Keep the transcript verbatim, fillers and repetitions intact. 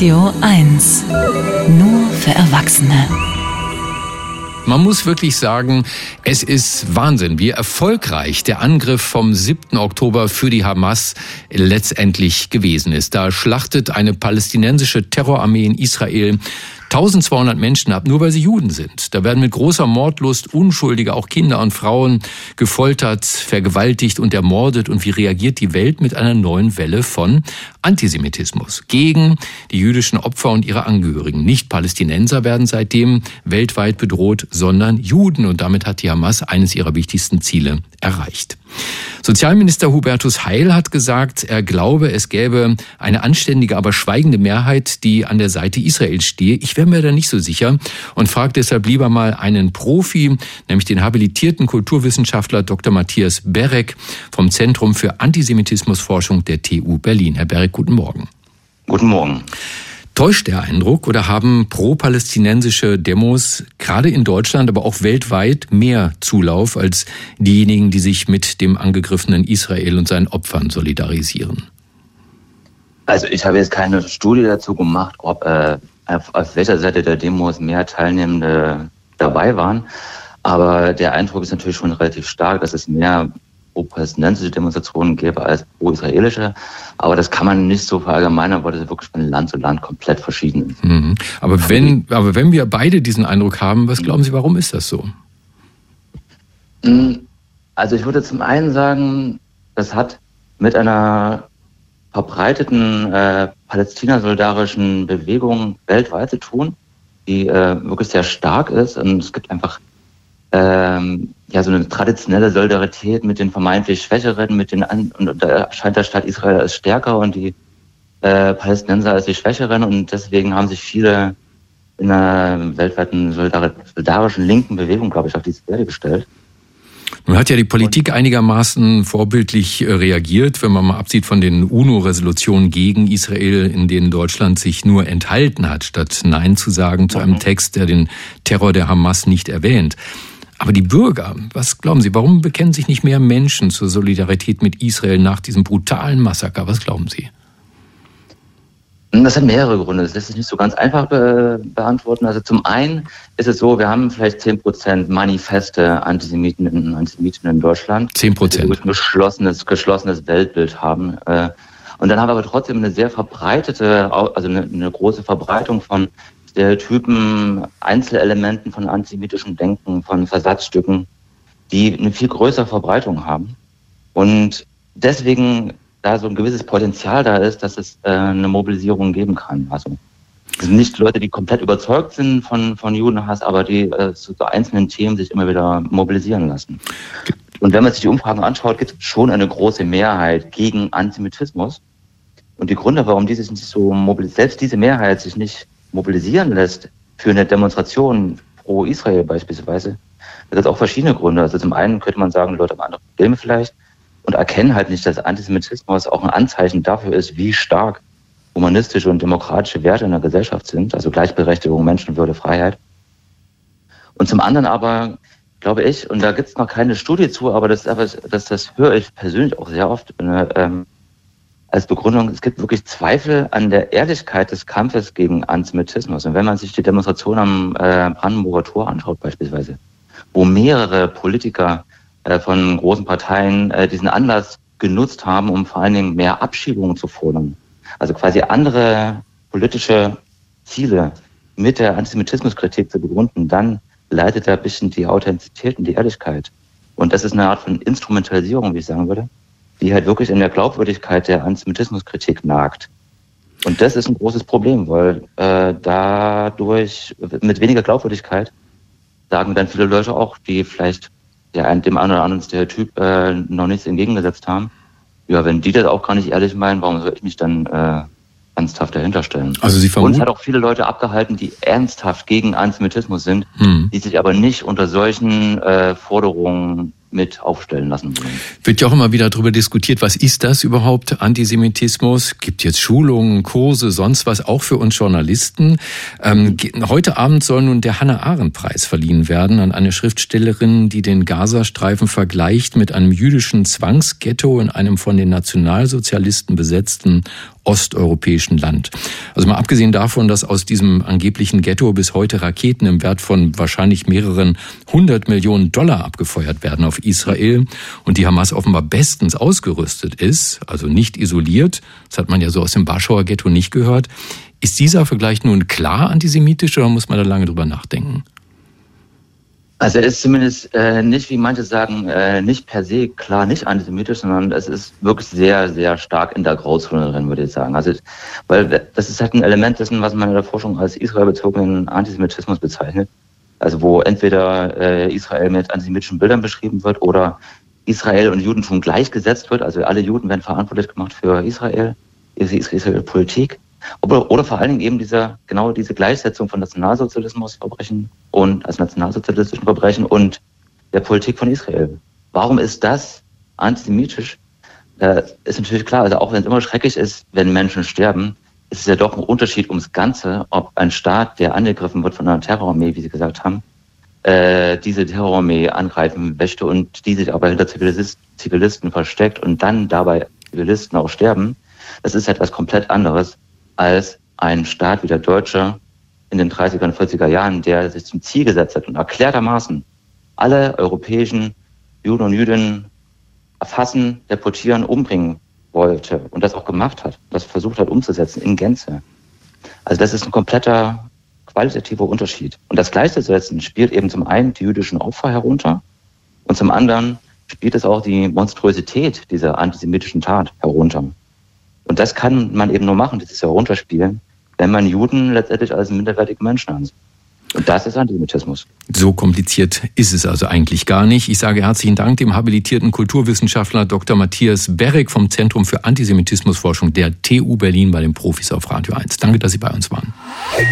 Radio eins. Nur für Erwachsene. Man muss wirklich sagen, es ist Wahnsinn, wie erfolgreich der Angriff vom siebten Oktober für die Hamas letztendlich gewesen ist. Da schlachtet eine palästinensische Terrorarmee in Israel eintausendzweihundert Menschen ab, nur weil sie Juden sind. Da werden mit großer Mordlust Unschuldige, auch Kinder und Frauen, gefoltert, vergewaltigt und ermordet. Und wie reagiert die Welt mit einer neuen Welle von Antisemitismus gegen die jüdischen Opfer und ihre Angehörigen? Nicht Palästinenser werden seitdem weltweit bedroht, sondern Juden. Und damit hat die Hamas eines ihrer wichtigsten Ziele erreicht. Sozialminister Hubertus Heil hat gesagt, er glaube, es gäbe eine anständige, aber schweigende Mehrheit, die an der Seite Israels stehe. Ich wäre mir da nicht so sicher und frage deshalb lieber mal einen Profi, nämlich den habilitierten Kulturwissenschaftler Doktor Matthias Berek vom Zentrum für Antisemitismusforschung der T U Berlin. Herr Berek, guten Morgen. Guten Morgen. Täuscht der Eindruck oder haben pro-palästinensische Demos gerade in Deutschland, aber auch weltweit mehr Zulauf als diejenigen, die sich mit dem angegriffenen Israel und seinen Opfern solidarisieren? Also ich habe jetzt keine Studie dazu gemacht, ob äh, auf, auf welcher Seite der Demos mehr Teilnehmende dabei waren. Aber der Eindruck ist natürlich schon relativ stark, dass es mehr pro-palästinensische Demonstrationen gäbe als pro-israelische. Aber das kann man nicht so verallgemeinern, weil das wirklich von Land zu Land komplett verschieden ist. Mhm. Aber wenn, aber wenn wir beide diesen Eindruck haben, was glauben Sie, warum ist das so? Also ich würde zum einen sagen, das hat mit einer verbreiteten äh, palästina-solidarischen Bewegung weltweit zu tun, die äh, wirklich sehr stark ist. Und es gibt einfach ähm, ja so eine traditionelle Solidarität mit den vermeintlich Schwächeren, mit den An- und da erscheint der Staat Israel als stärker und die äh, Palästinenser als die Schwächeren. Und deswegen haben sich viele in einer weltweiten solidar- solidarischen linken Bewegung, glaube ich, auf diese Seite gestellt. Nun hat ja die Politik einigermaßen vorbildlich reagiert, wenn man mal absieht von den UNO-Resolutionen gegen Israel, in denen Deutschland sich nur enthalten hat, statt Nein zu sagen zu einem Text, der den Terror der Hamas nicht erwähnt. Aber die Bürger, was glauben Sie, warum bekennen sich nicht mehr Menschen zur Solidarität mit Israel nach diesem brutalen Massaker? Was glauben Sie? Das hat mehrere Gründe. Das lässt sich nicht so ganz einfach be- beantworten. Also zum einen ist es so, wir haben vielleicht zehn Prozent manifeste Antisemiten und Antisemitinnen in Deutschland. zehn Prozent. Die ein geschlossenes, geschlossenes Weltbild haben. Und dann haben wir aber trotzdem eine sehr verbreitete, also eine, eine große Verbreitung von Stereotypen, Einzelelementen von antisemitischem Denken, von Versatzstücken, die eine viel größere Verbreitung haben. Und deswegen da so ein gewisses Potenzial da ist, dass es äh, eine Mobilisierung geben kann. Also es sind nicht Leute, die komplett überzeugt sind von, von Judenhass, aber die äh, zu, zu einzelnen Themen sich immer wieder mobilisieren lassen. Und wenn man sich die Umfragen anschaut, gibt es schon eine große Mehrheit gegen Antisemitismus. Und die Gründe, warum die sich nicht so mobilisieren, selbst diese Mehrheit sich nicht mobilisieren lässt für eine Demonstration pro Israel beispielsweise, da gibt es auch verschiedene Gründe. Also zum einen könnte man sagen, Leute haben andere Probleme vielleicht, und erkennen halt nicht, dass Antisemitismus auch ein Anzeichen dafür ist, wie stark humanistische und demokratische Werte in der Gesellschaft sind, also Gleichberechtigung, Menschenwürde, Freiheit. Und zum anderen aber, glaube ich, und da gibt es noch keine Studie zu, aber das, aber das, das höre ich persönlich auch sehr oft ähm, als Begründung, es gibt wirklich Zweifel an der Ehrlichkeit des Kampfes gegen Antisemitismus. Und wenn man sich die Demonstration am äh, Brandenburger Tor anschaut beispielsweise, wo mehrere Politiker von großen Parteien äh, diesen Anlass genutzt haben, um vor allen Dingen mehr Abschiebungen zu fordern. Also quasi andere politische Ziele mit der Antisemitismuskritik zu begründen, dann leidet da ein bisschen die Authentizität und die Ehrlichkeit. Und das ist eine Art von Instrumentalisierung, wie ich sagen würde, die halt wirklich in der Glaubwürdigkeit der Antisemitismuskritik nagt. Und das ist ein großes Problem, weil äh, dadurch mit weniger Glaubwürdigkeit sagen dann viele Leute auch, die vielleicht ja, dem einen oder anderen Stereotyp äh, noch nichts entgegengesetzt haben. Ja, wenn die das auch gar nicht ehrlich meinen, warum soll ich mich dann äh, ernsthaft dahinter stellen? Also Sie vermuten... Und es hat auch viele Leute abgehalten, die ernsthaft gegen Antisemitismus sind, hm. die sich aber nicht unter solchen äh, Forderungen mit aufstellen lassen wollen. Wird ja auch immer wieder darüber diskutiert, was ist das überhaupt, Antisemitismus? Gibt jetzt Schulungen, Kurse, sonst was, auch für uns Journalisten. Ähm, heute Abend soll nun der Hannah-Arendt-Preis verliehen werden an eine Schriftstellerin, die den Gazastreifen vergleicht mit einem jüdischen Zwangsghetto in einem von den Nationalsozialisten besetzten osteuropäischen Land. Also mal abgesehen davon, dass aus diesem angeblichen Ghetto bis heute Raketen im Wert von wahrscheinlich mehreren hundert Millionen Dollar abgefeuert werden auf Israel und die Hamas offenbar bestens ausgerüstet ist, also nicht isoliert, das hat man ja so aus dem Warschauer Ghetto nicht gehört. Ist dieser Vergleich nun klar antisemitisch oder muss man da lange drüber nachdenken? Also er ist zumindest äh, nicht, wie manche sagen, äh, nicht per se klar nicht antisemitisch, sondern es ist wirklich sehr, sehr stark in der Grauzone drin, würde ich sagen. Also, weil das ist halt ein Element dessen, was man in der Forschung als israelbezogenen Antisemitismus bezeichnet. Also wo entweder äh, Israel mit antisemitischen Bildern beschrieben wird oder Israel und Judentum gleichgesetzt wird. Also alle Juden werden verantwortlich gemacht für Israel, Israel Politik. Oder, oder vor allen Dingen eben diese, genau diese Gleichsetzung von Nationalsozialismusverbrechen und als nationalsozialistischen Verbrechen und der Politik von Israel. Warum ist das antisemitisch? Äh, ist natürlich klar, also auch wenn es immer schrecklich ist, wenn Menschen sterben, ist es ja doch ein Unterschied ums Ganze, ob ein Staat, der angegriffen wird von einer Terrorarmee, wie Sie gesagt haben, äh, diese Terrorarmee angreifen möchte und die sich aber hinter Zivilist, Zivilisten versteckt und dann dabei Zivilisten auch sterben. Das ist etwas komplett anderes als ein Staat wie der Deutsche in den dreißiger und vierziger Jahren, der sich zum Ziel gesetzt hat und erklärtermaßen alle europäischen Juden und Jüdinnen erfassen, deportieren, umbringen wollte und das auch gemacht hat, das versucht hat umzusetzen in Gänze. Also das ist ein kompletter qualitativer Unterschied. Und das Gleichzusetzen spielt eben zum einen die jüdischen Opfer herunter und zum anderen spielt es auch die Monstrosität dieser antisemitischen Tat herunter. Und das kann man eben nur machen, dieses Herunterspielen, wenn man Juden letztendlich als minderwertige Menschen ansieht. Und das ist Antisemitismus. So kompliziert ist es also eigentlich gar nicht. Ich sage herzlichen Dank dem habilitierten Kulturwissenschaftler Doktor Matthias Berek vom Zentrum für Antisemitismusforschung der T U Berlin bei den Profis auf Radio eins. Danke, dass Sie bei uns waren.